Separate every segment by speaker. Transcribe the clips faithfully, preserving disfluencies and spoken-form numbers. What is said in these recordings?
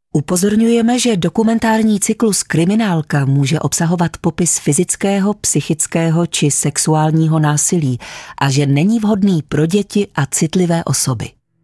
Speaker 1: Upozorňujeme, že dokumentární cyklus Kriminálka může obsahovat popis fyzického, psychického či sexuálního násilí a že není vhodný pro děti a citlivé osoby.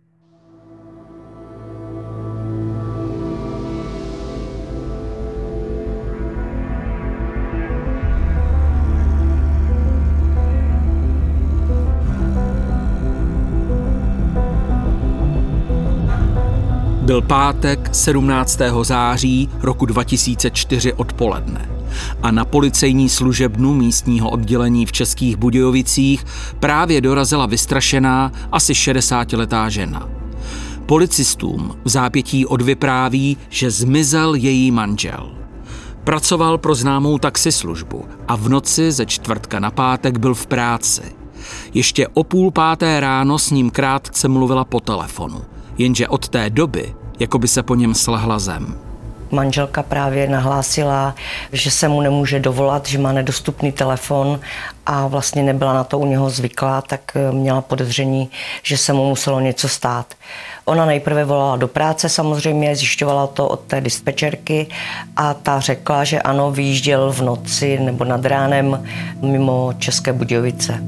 Speaker 2: Byl pátek sedmnáctého září roku dva tisíce čtyři odpoledne a na policejní služebnu místního oddělení v Českých Budějovicích právě dorazila vystrašená asi šedesátiletá žena. Policistům v zápětí odvypráví, že zmizel její manžel. Pracoval pro známou taxislužbu a v noci ze čtvrtka na pátek byl v práci. Ještě o půl páté ráno s ním krátce mluvila po telefonu. Jenže od té doby, jako by se po něm slehla zem.
Speaker 3: Manželka právě nahlásila, že se mu nemůže dovolat, že má nedostupný telefon a vlastně nebyla na to u něho zvyklá, tak měla podezření, že se mu muselo něco stát. Ona nejprve volala do práce, samozřejmě zjišťovala to od té dispečerky a ta řekla, že ano, vyjížděl v noci nebo nad ránem mimo České Budějovice.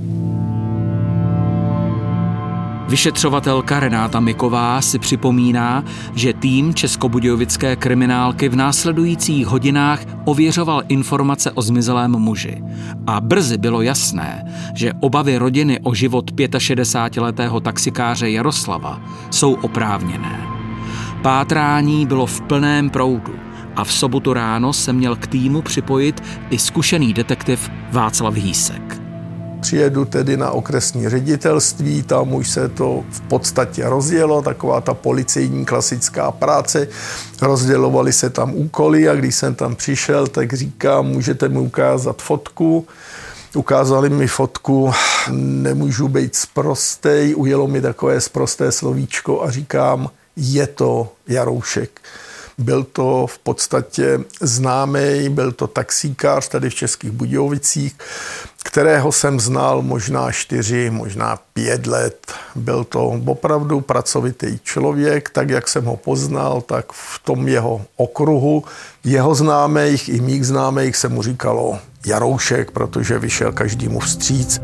Speaker 2: Vyšetřovatelka Renáta Miková si připomíná, že tým českobudějovické kriminálky v následujících hodinách ověřoval informace o zmizelém muži. A brzy bylo jasné, že obavy rodiny o život šedesátiletého taxikáře Jaroslava jsou oprávněné. Pátrání bylo v plném proudu a v sobotu ráno se měl k týmu připojit i zkušený detektiv Václav Hýsek.
Speaker 4: Přijedu tedy na okresní ředitelství, tam už se to v podstatě rozdělo, taková ta policejní klasická práce, rozdělovaly se tam úkoly a když jsem tam přišel, tak říkám, můžete mi ukázat fotku. Ukázali mi fotku, nemůžu být sprostej, ujelo mi takové sprosté slovíčko a říkám, je to Jaroušek. Byl to v podstatě známý, byl to taxíkář tady v Českých Budějovicích, kterého jsem znal možná čtyři, možná pět let. Byl to opravdu pracovitý člověk, tak jak jsem ho poznal, tak v tom jeho okruhu jeho známých i mých známých se mu říkalo Jaroušek, protože vyšel každému vstříc.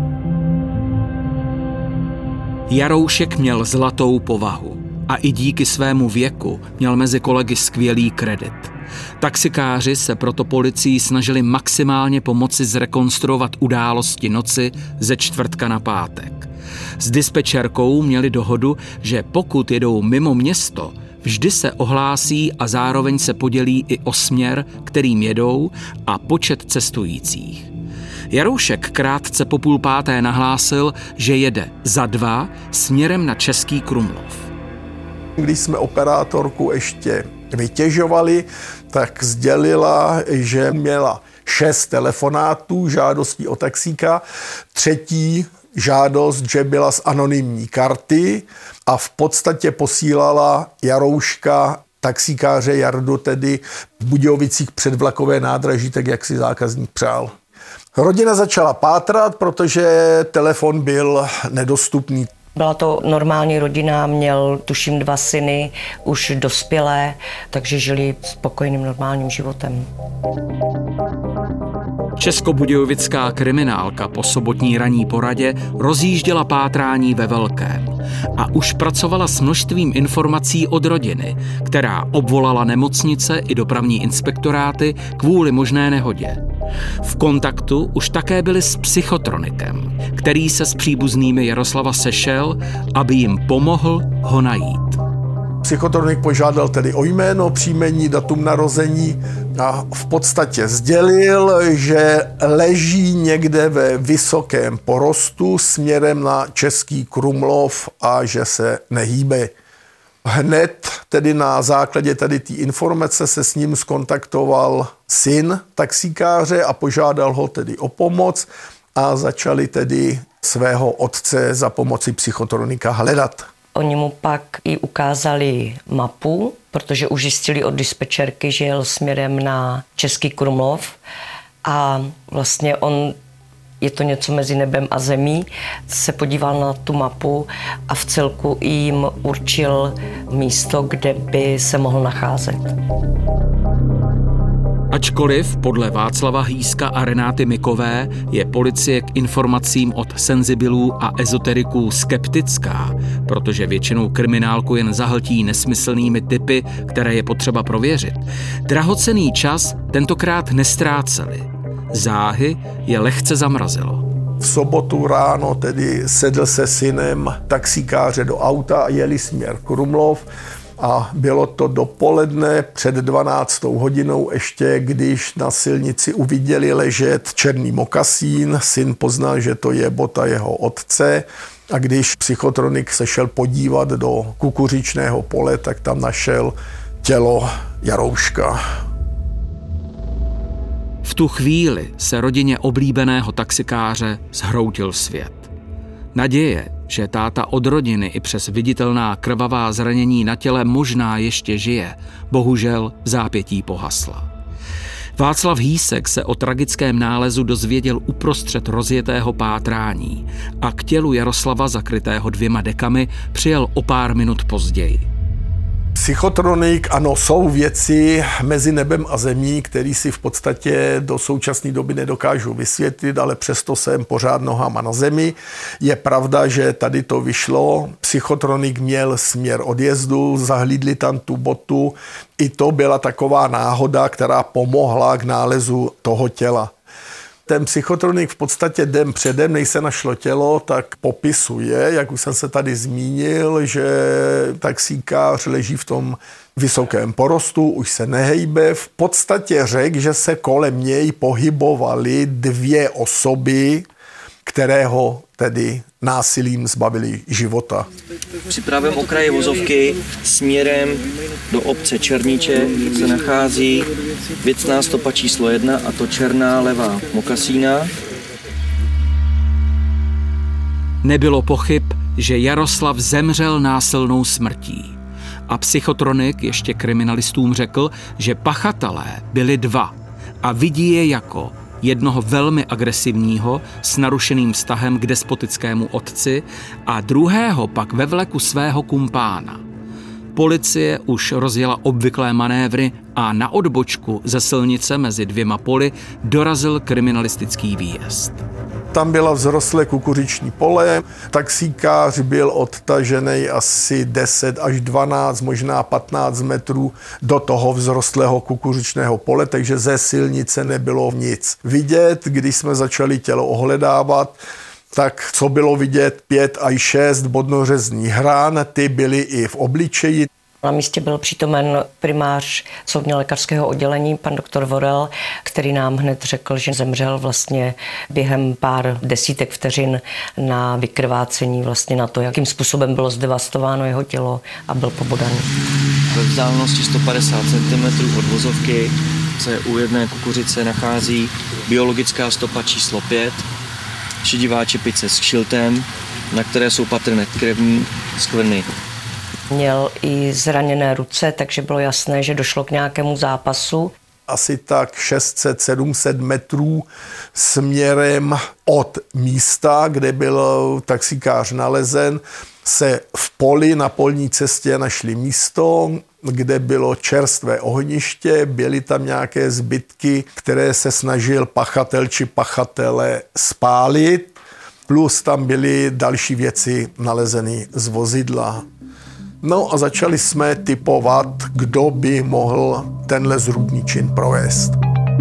Speaker 2: Jaroušek měl zlatou povahu a i díky svému věku měl mezi kolegy skvělý kredit. Taxikáři se proto policii snažili maximálně pomoci zrekonstruovat události noci ze čtvrtka na pátek. S dispečerkou měli dohodu, že pokud jedou mimo město, vždy se ohlásí a zároveň se podělí i o směr, kterým jedou a počet cestujících. Jaroušek krátce po půl páté nahlásil, že jede za dva směrem na Český Krumlov.
Speaker 4: Když jsme operátorku ještě vytěžovali, tak sdělila, že měla šest telefonátů, žádostí o taxíka, třetí žádost, že byla z anonymní karty a v podstatě posílala Jarouška taxíkáře Jardu tedy v Budějovicích předvlakové nádraží, tak jak si zákazník přál. Rodina začala pátrat, protože telefon byl nedostupný.
Speaker 3: Byla to normální rodina, měl tuším dva syny, už dospělé, takže žili spokojným normálním životem.
Speaker 2: Českobudějovická kriminálka po sobotní ranní poradě rozjížděla pátrání ve velkém a už pracovala s množstvím informací od rodiny, která obvolala nemocnice i dopravní inspektoráty kvůli možné nehodě. V kontaktu už také byli s psychotronikem, který se s příbuznými Jaroslava sešel, aby jim pomohl ho najít.
Speaker 4: Psychotronik požádal tedy o jméno, příjmení, datum narození a v podstatě sdělil, že leží někde ve vysokém porostu směrem na Český Krumlov a že se nehýbe. Hned tedy na základě tady té informace se s ním skontaktoval syn taxíkáře a požádal ho tedy o pomoc a začali tedy svého otce za pomoci psychotronika hledat.
Speaker 3: Oni mu pak i ukázali mapu, protože už zjistili od dispečerky, že jel směrem na Český Krumlov a vlastně on je to něco mezi nebem a zemí, se podíval na tu mapu a v celku jim určil místo, kde by se mohl nacházet.
Speaker 2: Ačkoliv podle Václava Hýska a Renáty Mikové je policie k informacím od senzibilů a ezoteriků skeptická, protože většinou kriminálku jen zahltí nesmyslnými tipy, které je potřeba prověřit, drahocenný čas tentokrát nestráceli. Záhy je lehce zamrazilo.
Speaker 4: V sobotu ráno tedy sedl se synem taxikáře do auta a jeli směr Krumlov. A bylo to dopoledne před dvanáctou hodinou ještě, když na silnici uviděli ležet černý mokasín. Syn poznal, že to je bota jeho otce. A když psychotronik se šel podívat do kukuřičného pole, tak tam našel tělo Jarouška.
Speaker 2: V tu chvíli se rodině oblíbeného taxikáře zhroutil svět. Naděje, že táta od rodiny i přes viditelná krvavá zranění na těle možná ještě žije, bohužel v zápětí pohasla. Václav Hýsek se o tragickém nálezu dozvěděl uprostřed rozjetého pátrání a k tělu Jaroslava, zakrytého dvěma dekami, přijel o pár minut později.
Speaker 4: Psychotronik, ano, jsou věci mezi nebem a zemí, které si v podstatě do současné doby nedokážu vysvětlit, ale přesto jsem pořád nohama na zemi. Je pravda, že tady to vyšlo. Psychotronik měl směr odjezdu, zahlídli tam tu botu. I to byla taková náhoda, která pomohla k nálezu toho těla. Ten psychotronik v podstatě den předem, než se našlo tělo, tak popisuje, jak už jsem se tady zmínil, že taxíkář leží v tom vysokém porostu, už se nehejbe. V podstatě řekl, že se kolem něj pohybovaly dvě osoby, které ho tedy násilím zbavili života.
Speaker 5: Při pravém okraji vozovky směrem do obce Černíče se nachází věcná stopa číslo jedna, a to černá levá mokasína.
Speaker 2: Nebylo pochyb, že Jaroslav zemřel násilnou smrtí. A psychotronik ještě kriminalistům řekl, že pachatelé byli dva a vidí je jako jednoho velmi agresivního s narušeným vztahem k despotickému otci a druhého pak ve vleku svého kumpána. Policie už rozjela obvyklé manévry a na odbočku ze silnice mezi dvěma poli dorazil kriminalistický výjezd.
Speaker 4: Tam byla vzrostlé kukuřiční pole, taxíkář byl odtažený asi deset až dvanáct, možná patnáct metrů do toho vzrostlého kukuřičného pole, takže ze silnice nebylo nic vidět. Když jsme začali tělo ohledávat, tak co bylo vidět, pět až šest bodnořezných hrán, ty byly i v obličeji.
Speaker 3: Na místě byl přítomen primář soudně lékařského oddělení, pan doktor Vorel, který nám hned řekl, že zemřel vlastně během pár desítek vteřin na vykrvácení, vlastně na to, jakým způsobem bylo zdevastováno jeho tělo a byl pobodaný.
Speaker 5: Ve vzdálenosti sto padesát centimetrů od vozovky se u jedné kukuřice nachází biologická stopa číslo pět, šedivá čepice s kšiltem, na které jsou patrné krevní skvrny.
Speaker 3: Měl i zraněné ruce, takže bylo jasné, že došlo k nějakému zápasu.
Speaker 4: Asi tak šest set sedm set metrů směrem od místa, kde byl taxikář nalezen, se v poli na polní cestě našli místo, kde bylo čerstvé ohniště, byly tam nějaké zbytky, které se snažil pachatel či pachatele spálit, plus tam byly další věci nalezeny z vozidla. No a začali jsme tipovat, kdo by mohl tenhle zrůdný čin provést.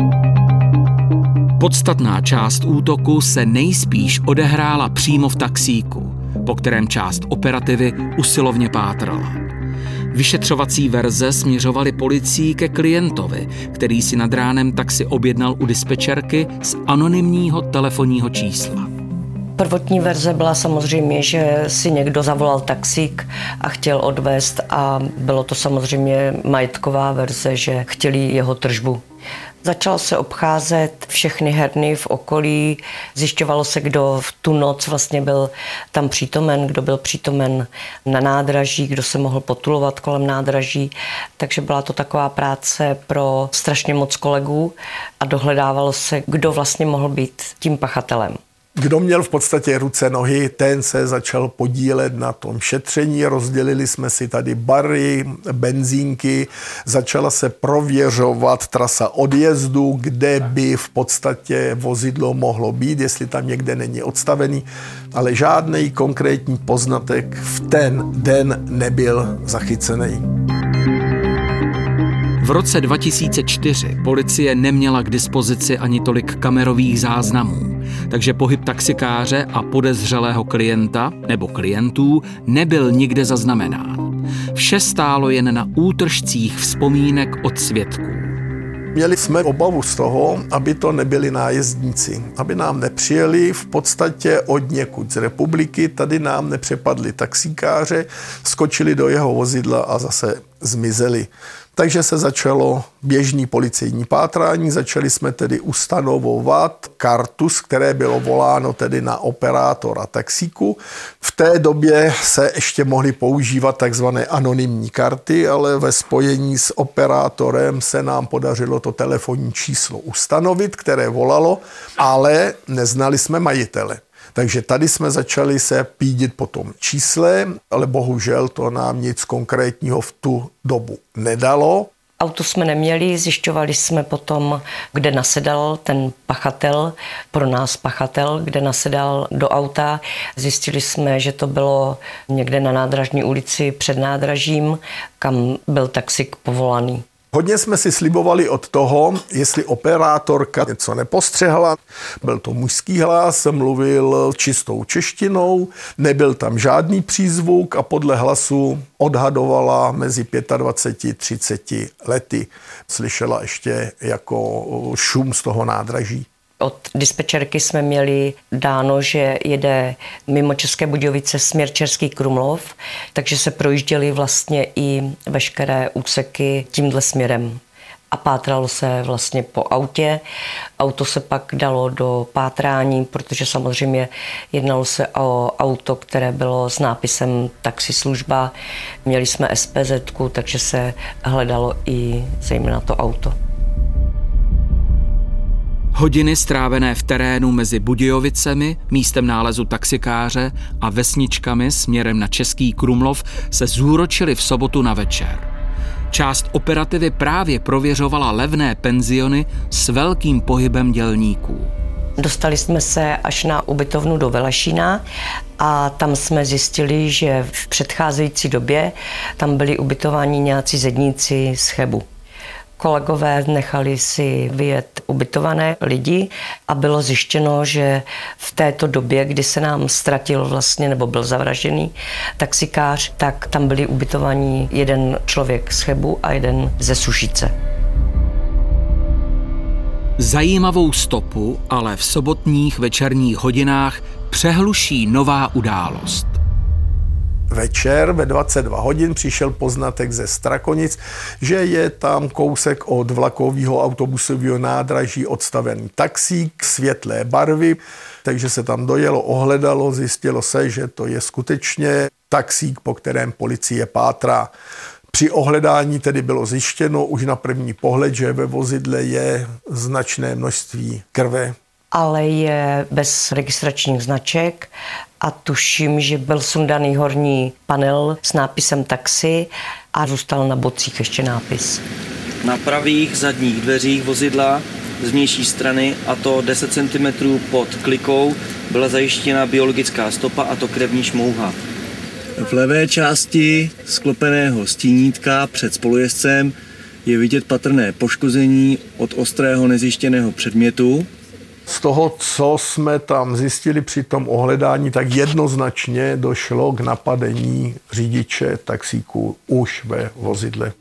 Speaker 2: Podstatná část útoku se nejspíš odehrála přímo v taxíku, po kterém část operativy usilovně pátrala. Vyšetřovací verze směřovaly policií ke klientovi, který si nad ránem taxi objednal u dispečerky z anonymního telefonního čísla.
Speaker 3: Prvotní verze byla samozřejmě, že si někdo zavolal taxík a chtěl odvést a bylo to samozřejmě majetková verze, že chtěli jeho tržbu. Začal se obcházet všechny herny v okolí, zjišťovalo se, kdo v tu noc vlastně byl tam přítomen, kdo byl přítomen na nádraží, kdo se mohl potulovat kolem nádraží, takže byla to taková práce pro strašně moc kolegů a dohledávalo se, kdo vlastně mohl být tím pachatelem.
Speaker 4: Kdo měl v podstatě ruce, nohy, ten se začal podílet na tom šetření. Rozdělili jsme si tady bary, benzínky, začala se prověřovat trasa odjezdu, kde by v podstatě vozidlo mohlo být, jestli tam někde není odstavený, ale žádný konkrétní poznatek v ten den nebyl zachycený.
Speaker 2: V roce dva tisíce čtyři policie neměla k dispozici ani tolik kamerových záznamů, takže pohyb taxikáře a podezřelého klienta nebo klientů nebyl nikde zaznamenán. Vše stálo jen na útržcích vzpomínek od svědků.
Speaker 4: Měli jsme obavu z toho, aby to nebyli nájezdníci, aby nám nepřijeli v podstatě od někud z republiky, tady nám nepřepadli taxikáře, skočili do jeho vozidla a zase zmizeli. Takže se začalo běžný policejní pátrání, začali jsme tedy ustanovovat kartu, z které bylo voláno tedy na operátora taxíku. V té době se ještě mohly používat takzvané anonymní karty, ale ve spojení s operátorem se nám podařilo to telefonní číslo ustanovit, které volalo, ale neznali jsme majitele. Takže tady jsme začali se pídit po tom čísle, ale bohužel to nám nic konkrétního v tu dobu nedalo.
Speaker 3: Auto jsme neměli, zjišťovali jsme potom, kde nasedal ten pachatel, pro nás pachatel, kde nasedal do auta. Zjistili jsme, že to bylo někde na Nádražní ulici před nádražím, kam byl taxík povolaný.
Speaker 4: Hodně jsme si slibovali od toho, jestli operátorka něco nepostřehla. Byl to mužský hlas, mluvil čistou češtinou, nebyl tam žádný přízvuk a podle hlasu odhadovala mezi dvacet pět a třicet lety. Slyšela ještě jako šum z toho nádraží.
Speaker 3: Od dispečerky jsme měli dáno, že jede mimo České Budějovice směr Český Krumlov, takže se projížděly vlastně i veškeré úseky tímhle směrem. A pátralo se vlastně po autě. Auto se pak dalo do pátrání, protože samozřejmě jednalo se o auto, které bylo s nápisem taxislužba. Měli jsme es pé zetku, takže se hledalo i zejména to auto.
Speaker 2: Hodiny strávené v terénu mezi Budějovicemi, místem nálezu taxikáře a vesničkami směrem na Český Krumlov se zúročily v sobotu na večer. Část operativy právě prověřovala levné penziony s velkým pohybem dělníků.
Speaker 3: Dostali jsme se až na ubytovnu do Velešína a tam jsme zjistili, že v předcházející době tam byli ubytováni nějací zedníci z Chebu. Kolegové nechali si vyjet ubytované lidi a bylo zjištěno, že v této době, kdy se nám ztratil vlastně nebo byl zavražděný taxikář, tak tam byli ubytovaní jeden člověk z Chebu a jeden ze Sušice.
Speaker 2: Zajímavou stopu ale v sobotních večerních hodinách přehluší nová událost.
Speaker 4: Večer ve dvacet dva hodin přišel poznatek ze Strakonic, že je tam kousek od vlakového autobusového nádraží odstavený taxík světlé barvy, takže se tam dojelo, ohledalo, zjistilo se, že to je skutečně taxík, po kterém policie pátrá. Při ohledání tedy bylo zjištěno už na první pohled, že ve vozidle je značné množství krve.
Speaker 3: Ale je bez registračních značek a tuším, že byl sundaný horní panel s nápisem taxi a zůstal na bocích ještě nápis.
Speaker 5: Na pravých zadních dveřích vozidla z vnější strany, a to deset centimetrů pod klikou, byla zajištěna biologická stopa, a to krevní šmouha. V levé části sklopeného stínítka před spolujezdcem je vidět patrné poškození od ostrého nezjištěného předmětu.
Speaker 4: Z toho, co jsme tam zjistili při tom ohledání, tak jednoznačně došlo k napadení řidiče taxíku už ve vozidle.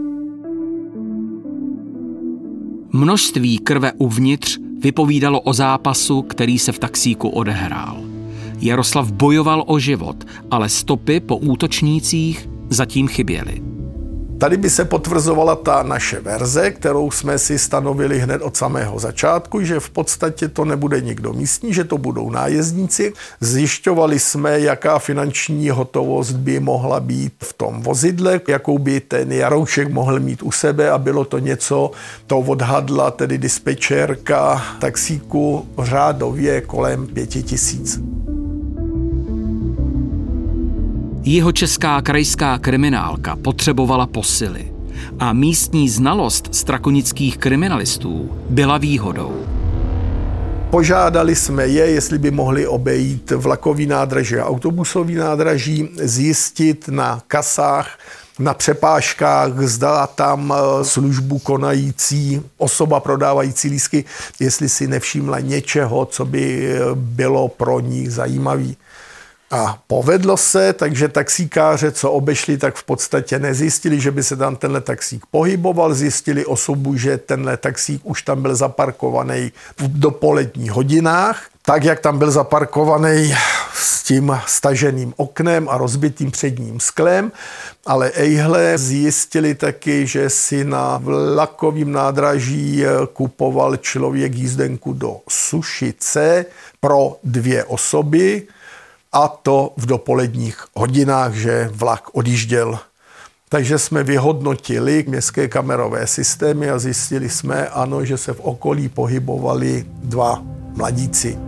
Speaker 2: Množství krve uvnitř vypovídalo o zápasu, který se v taxíku odehrál. Jaroslav bojoval o život, ale stopy po útočnících zatím chyběly.
Speaker 4: Tady by se potvrzovala ta naše verze, kterou jsme si stanovili hned od samého začátku, že v podstatě to nebude nikdo místní, že to budou nájezdníci. Zjišťovali jsme, jaká finanční hotovost by mohla být v tom vozidle, jakou by ten Jaroušek mohl mít u sebe a bylo to něco, to odhadla tedy dispečérka taxíku řádově kolem pěti tisíc.
Speaker 2: Jihočeská krajská kriminálka potřebovala posily a místní znalost strakonických kriminalistů byla výhodou.
Speaker 4: Požádali jsme je, jestli by mohli obejít vlakový nádraží a autobusový nádraží, zjistit na kasách, na přepážkách, zda tam službu konající osoba prodávající lístky, jestli si nevšimla něčeho, co by bylo pro ní zajímavé. A povedlo se, takže taxíkáře, co obešli, tak v podstatě nezjistili, že by se tam tenhle taxík pohyboval. Zjistili osobu, že tenhle taxík už tam byl zaparkovaný v dopoledních hodinách. Tak, jak tam byl zaparkovaný s tím staženým oknem a rozbitým předním sklem. Ale ejhle zjistili taky, že si na vlakovém nádraží kupoval člověk jízdenku do Sušice pro dvě osoby. A to v dopoledních hodinách, že vlak odjížděl. Takže jsme vyhodnotili městské kamerové systémy a zjistili jsme, ano, že se v okolí pohybovali dva mladíci.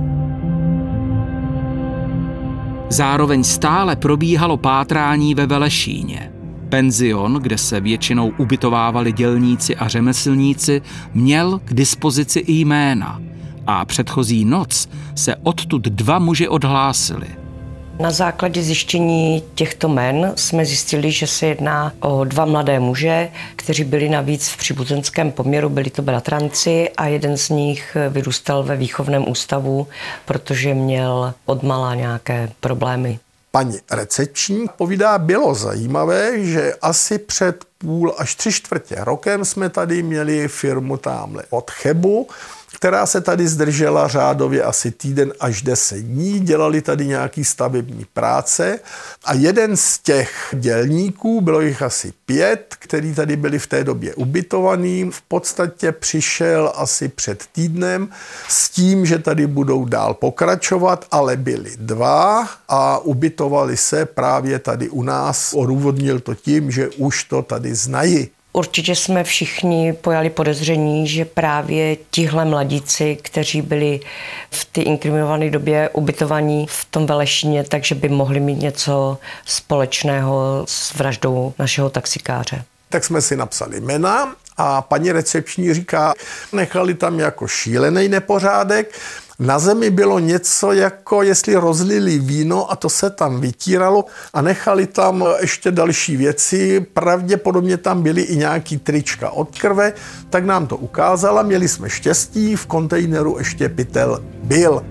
Speaker 2: Zároveň stále probíhalo pátrání ve Velešíně. Penzion, kde se většinou ubytovávali dělníci a řemeslníci, měl k dispozici i jména. A předchozí noc se odtud dva muži odhlásili.
Speaker 3: Na základě zjištění těchto jmen jsme zjistili, že se jedná o dva mladé muže, kteří byli navíc v příbuzenském poměru, byli to bratranci a jeden z nich vyrůstal ve výchovném ústavu, protože měl odmala nějaké problémy.
Speaker 4: Paní recepční povídá, bylo zajímavé, že asi před půl až tři čtvrtě rokem jsme tady měli firmu tamhle od Chebu, která se tady zdržela řádově asi týden až deset dní, dělali tady nějaký stavební práce a jeden z těch dělníků, bylo jich asi pět, který tady byli v té době ubytovaný, v podstatě přišel asi před týdnem s tím, že tady budou dál pokračovat, ale byli dva a ubytovali se právě tady u nás. Odůvodnil to tím, že už to tady znají.
Speaker 3: Určitě jsme všichni pojali podezření, že právě tihle mladíci, kteří byli v té inkriminované době ubytovaní v tom Velešíně, takže by mohli mít něco společného s vraždou našeho taxikáře.
Speaker 4: Tak jsme si napsali jména a paní recepční říká, nechali tam jako šílený nepořádek. Na zemi bylo něco, jako jestli rozlili víno a to se tam vytíralo a nechali tam ještě další věci. Pravděpodobně tam byly i nějaký trička od krve, tak nám to ukázala. Měli jsme štěstí, v kontejneru ještě pytel byl.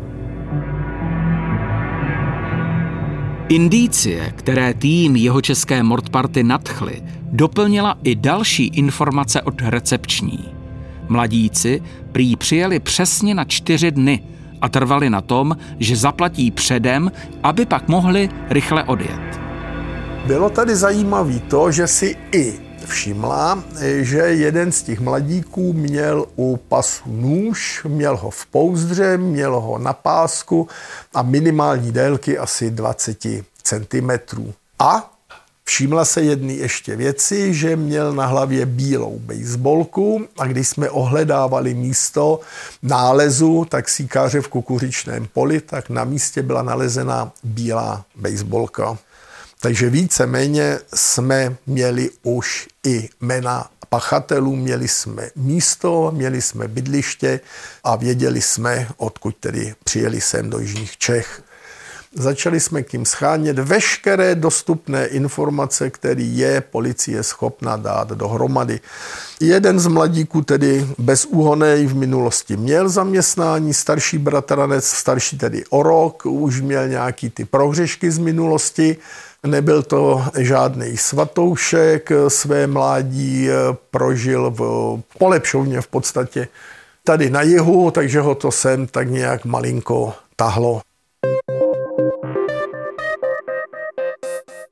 Speaker 2: Indicie, které tým jihočeské mordparty nadchly, doplnila i další informace od recepční. Mladíci prý přijeli přesně na čtyři dny a trvali na tom, že zaplatí předem, aby pak mohli rychle odjet.
Speaker 4: Bylo tady zajímavé to, že si i všimla, že jeden z těch mladíků měl u pasu nůž, měl ho v pouzdře, měl ho na pásku a minimální délky asi dvacet centimetrů. A všimla se jedny ještě věci, že měl na hlavě bílou bejsbolku a když jsme ohledávali místo nálezu taxíkáře v kukuřičném poli, tak na místě byla nalezena bílá bejsbolka. Takže víceméně jsme měli už i jména pachatelů, měli jsme místo, měli jsme bydliště a věděli jsme, odkud tedy přijeli sem do jižních Čech. Začali jsme k ním schánět veškeré dostupné informace, které je policie schopna dát dohromady. Jeden z mladíků, tedy bezúhonnej, v minulosti měl zaměstnání, starší bratranec, starší tedy o rok, už měl nějaký ty prohřešky z minulosti. Nebyl to žádný svatoušek, své mládí prožil v Polepšovně v podstatě tady na jihu, takže ho to sem tak nějak malinko tahlo.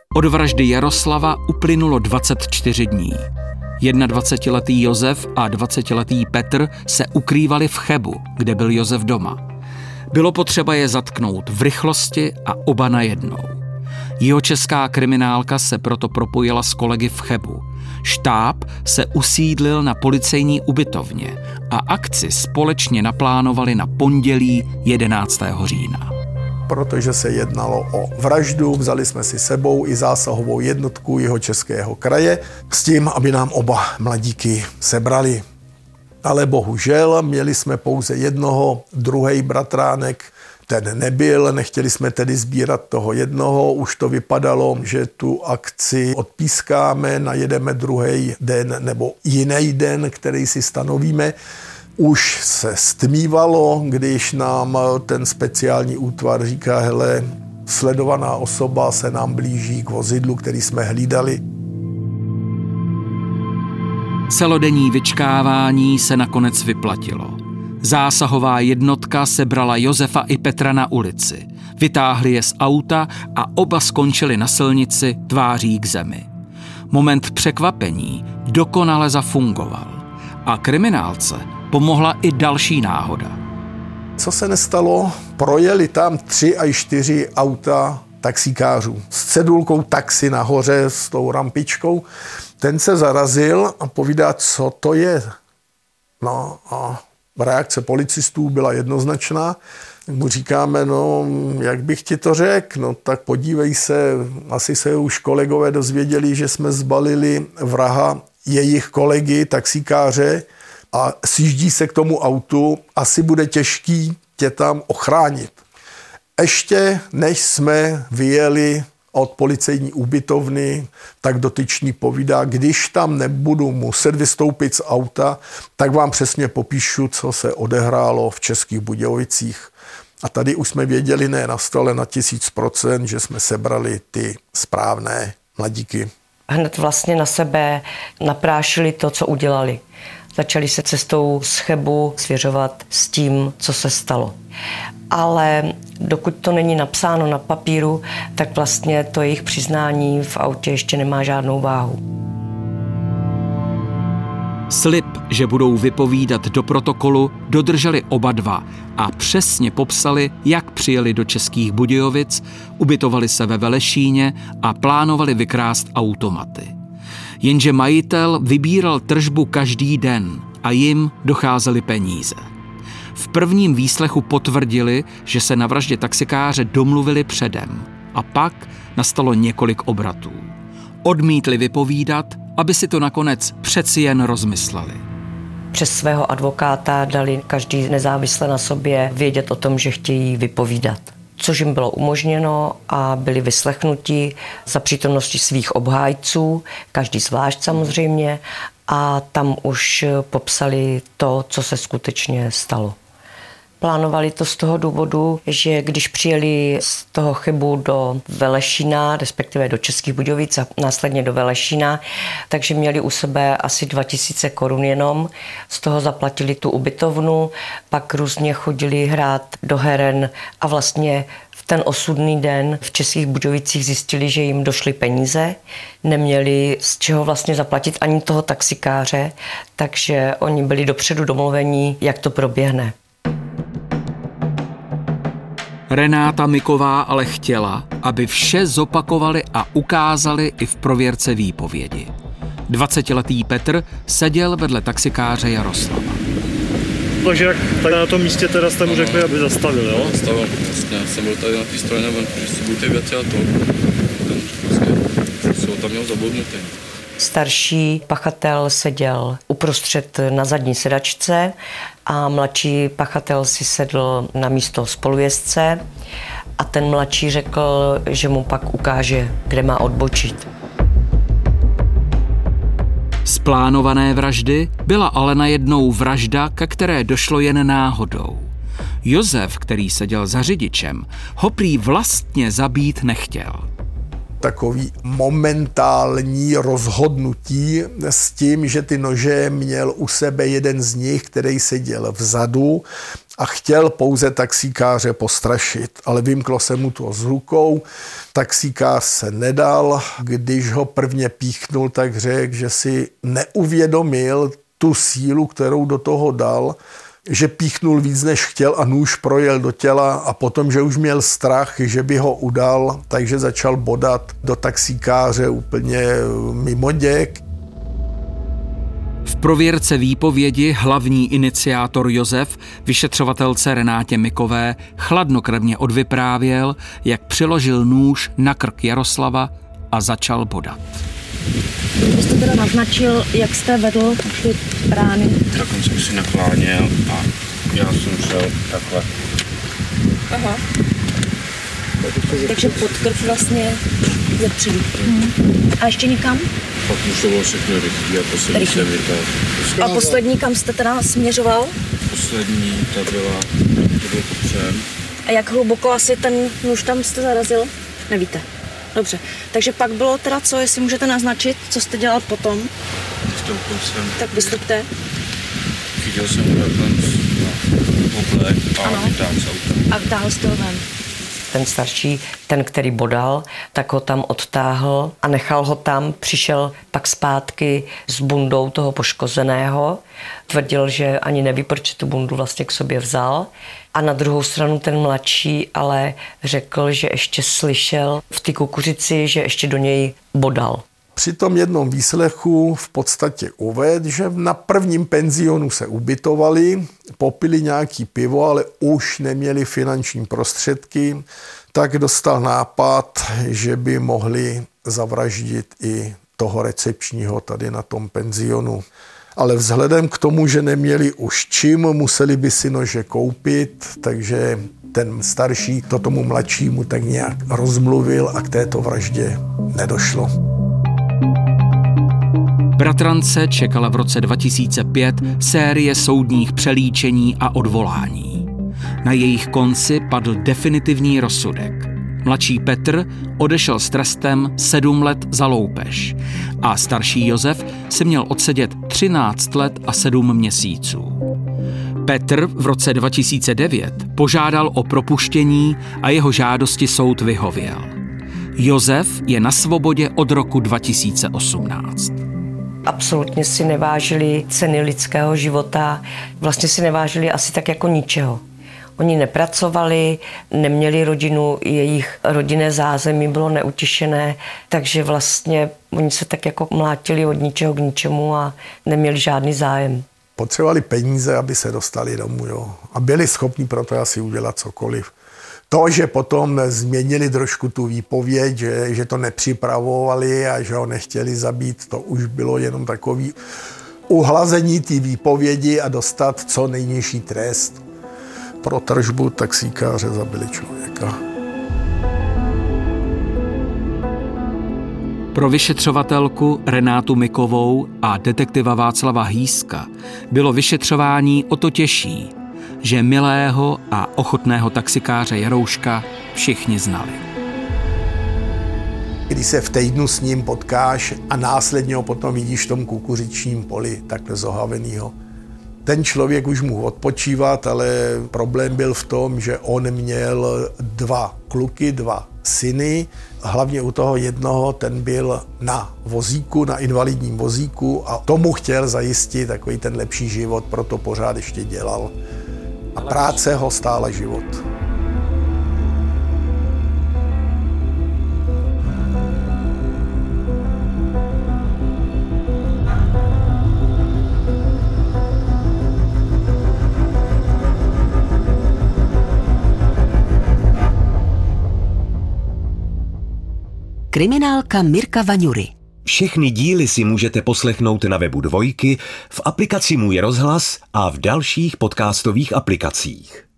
Speaker 2: Od vraždy Jaroslava uplynulo dvacet čtyři dní. dvacetiletý Josef a dvacetiletý Petr se ukrývali v Chebu, kde byl Josef doma. Bylo potřeba je zatknout v rychlosti a oba najednou. Jihočeská kriminálka se proto propojila s kolegy v Chebu. Štáb se usídlil na policejní ubytovně a akci společně naplánovali na pondělí jedenáctého října.
Speaker 4: Protože se jednalo o vraždu, vzali jsme si sebou i zásahovou jednotku Jihočeského kraje s tím, aby nám oba mladíky sebrali. Ale bohužel měli jsme pouze jednoho, druhý bratránek, ten nebyl, nechtěli jsme tedy sbírat toho jednoho, už to vypadalo, že tu akci odpískáme, najedeme druhý den nebo jiný den, který si stanovíme. Už se stmívalo, když nám ten speciální útvar říká, hele, sledovaná osoba se nám blíží k vozidlu, který jsme hlídali.
Speaker 2: Celodenní vyčkávání se nakonec vyplatilo. Zásahová jednotka sebrala Josefa i Petra na ulici. Vytáhli je z auta a oba skončili na silnici tváří k zemi. Moment překvapení dokonale zafungoval. A kriminálce pomohla i další náhoda.
Speaker 4: Co se nestalo? Projeli tam tři a čtyři auta taxikářů s cedulkou taxi nahoře s tou rampičkou. Ten se zarazil a povídá, co to je. No a reakce policistů byla jednoznačná. Mu říkáme, no jak bych ti to řekl, no tak podívej se, asi se už kolegové dozvěděli, že jsme zbalili vraha jejich kolegy, taxikáře, a sjíždí se k tomu autu, asi bude těžký tě tam ochránit. Ještě než jsme vyjeli od policejní ubytovny, tak dotyčný povídá, když tam nebudu muset vystoupit z auta, tak vám přesně popíšu, co se odehrálo v Českých Budějovicích. A tady už jsme věděli, ne na stole na tisíc procent, že jsme sebrali ty správné mladíky.
Speaker 3: Hned vlastně na sebe naprášili to, co udělali. Začali se cestou z Chebu svěřovat s tím, co se stalo. Ale dokud to není napsáno na papíru, tak vlastně to jejich přiznání v autě ještě nemá žádnou váhu.
Speaker 2: Slib, že budou vypovídat do protokolu, dodrželi oba dva a přesně popsali, jak přijeli do Českých Budějovic, ubytovali se ve Velešíně a plánovali vykrást automaty. Jenže majitel vybíral tržbu každý den a jim docházely peníze. V prvním výslechu potvrdili, že se na vraždě taxikáře domluvili předem a pak nastalo několik obratů. Odmítli vypovídat, aby si to nakonec přeci jen rozmysleli.
Speaker 3: Přes svého advokáta dali každý nezávisle na sobě vědět o tom, že chtějí vypovídat. Což jim bylo umožněno a byli vyslechnuti za přítomnosti svých obhájců, každý zvlášť samozřejmě, a tam už popsali to, co se skutečně stalo. Plánovali to z toho důvodu, že když přijeli z toho Chebu do Velešína, respektive do Českých Budějovic a následně do Velešína, takže měli u sebe asi dva tisíce korun jenom, z toho zaplatili tu ubytovnu, pak různě chodili hrát do heren a vlastně v ten osudný den v Českých Budějovicích zjistili, že jim došly peníze, neměli z čeho vlastně zaplatit ani toho taxikáře, takže oni byli dopředu domluvení, jak to proběhne.
Speaker 2: Renáta Miková ale chtěla, aby vše zopakovali a ukázali i v prověrce výpovědi. dvacetiletý Petr seděl vedle taxikáře Jaroslava.
Speaker 6: Takže jak tady na tom místě teda jste mu řekli, aby zastavil, jo?
Speaker 7: Zastavil, vlastně. Já jsem byl tady na té straně, když si ty věci a to. Ten vlastně se ho tam měl zabodnutý.
Speaker 3: Starší pachatel seděl uprostřed na zadní sedačce a mladší pachatel si sedl na místo spolujezdce a ten mladší řekl, že mu pak ukáže, kde má odbočit.
Speaker 2: Z plánované vraždy byla ale najednou vražda, ke které došlo jen náhodou. Josef, který seděl za řidičem, ho prý vlastně zabít nechtěl.
Speaker 4: takový momentální rozhodnutí s tím, že ty nože měl u sebe jeden z nich, který seděl vzadu a chtěl pouze taxikáře postrašit, ale vymklo se mu to s rukou. Taxikář se nedal, když ho prvně píchnul, tak řekl, že si neuvědomil tu sílu, kterou do toho dal, že píchnul víc, než chtěl a nůž projel do těla a potom, že už měl strach, že by ho udal, takže začal bodat do taxikáře úplně mimo děk.
Speaker 2: V prověrce výpovědi hlavní iniciátor Josef vyšetřovatelce Renátě Mikové chladnokrevně odvyprávěl, jak přiložil nůž na krk Jaroslava a začal bodat.
Speaker 8: Vy jste teda naznačil, jak jste vedl ty rány.
Speaker 7: Tak on jsem si nakláněl a já jsem šel takhle.
Speaker 8: Aha. Takže pod krk vlastně ze předu. Hmm. A ještě někam?
Speaker 7: Pak už to bylo všechno rychlý a poslední jsem vytáhl.
Speaker 8: A poslední kam jste teda směřoval?
Speaker 7: Poslední, ta byla, to byl potřem.
Speaker 8: A jak hluboko asi ten nůž tam jste zarazil? Nevíte. Dobře, takže pak bylo teda co, jestli můžete naznačit, co jste dělal potom?
Speaker 7: Vystoupil jsem.
Speaker 8: Tak vystupte.
Speaker 7: Chytil jsem mu takhle na oblek a vytáhl z auta.
Speaker 8: A vytáhl jste ho ven.
Speaker 3: Ten starší, ten, který bodal, tak ho tam odtáhl a nechal ho tam. Přišel pak zpátky s bundou toho poškozeného. Tvrdil, že ani neví, proč tu bundu vlastně k sobě vzal. A na druhou stranu ten mladší ale řekl, že ještě slyšel v té kukuřici, že ještě do něj bodal.
Speaker 4: Při tom jednom výslechu v podstatě uvedl, že na prvním penzionu se ubytovali, popili nějaký pivo, ale už neměli finanční prostředky, tak dostal nápad, že by mohli zavraždit i toho recepčního tady na tom penzionu. Ale vzhledem k tomu, že neměli už čím, museli by si nože koupit, takže ten starší to tomu mladšímu tak nějak rozmluvil a k této vraždě nedošlo.
Speaker 2: Bratrance čekala v roce dva tisíce pět série soudních přelíčení a odvolání. Na jejich konci padl definitivní rozsudek. Mladší Petr odešel s trestem sedm let za loupež a starší Josef si měl odsedět třináct let a sedm měsíců. Petr v roce dva tisíce devět požádal o propuštění a jeho žádosti soud vyhověl. Josef je na svobodě od roku dva tisíce osmnáct.
Speaker 3: Absolutně si nevážili ceny lidského života, vlastně si nevážili asi tak jako ničeho. Oni nepracovali, neměli rodinu, jejich rodinné zázemí bylo neutěšené, takže vlastně oni se tak jako mlátili od ničeho k ničemu a neměli žádný zájem.
Speaker 4: Potřebovali peníze, aby se dostali domů, jo. A byli schopni pro to asi udělat cokoliv. To, že potom změnili trošku tu výpověď, že, že to nepřipravovali a že ho nechtěli zabít, to už bylo jenom takový uhlazení té výpovědi a dostat co nejnižší trest. Pro tržbu taxikáře zabili člověka.
Speaker 2: Pro vyšetřovatelku Renátu Mikovou a detektiva Václava Hýska bylo vyšetřování o to těžší, že milého a ochotného taxikáře Jarouška všichni znali.
Speaker 4: Když se v týdnu s ním potkáš a následně ho potom vidíš v tom kukuřičním poli, takhle zohavenýho, ten člověk už mohl odpočívat, ale problém byl v tom, že on měl dva kluky, dva syny. Hlavně u toho jednoho, ten byl na vozíku, na invalidním vozíku a tomu chtěl zajistit takový ten lepší život, proto pořád ještě dělal. A práce ho stála život.
Speaker 1: Kriminálka Mirka Vaňury.
Speaker 9: Všechny díly si můžete poslechnout na webu Dvojky, v aplikaci Můj rozhlas a v dalších podcastových aplikacích.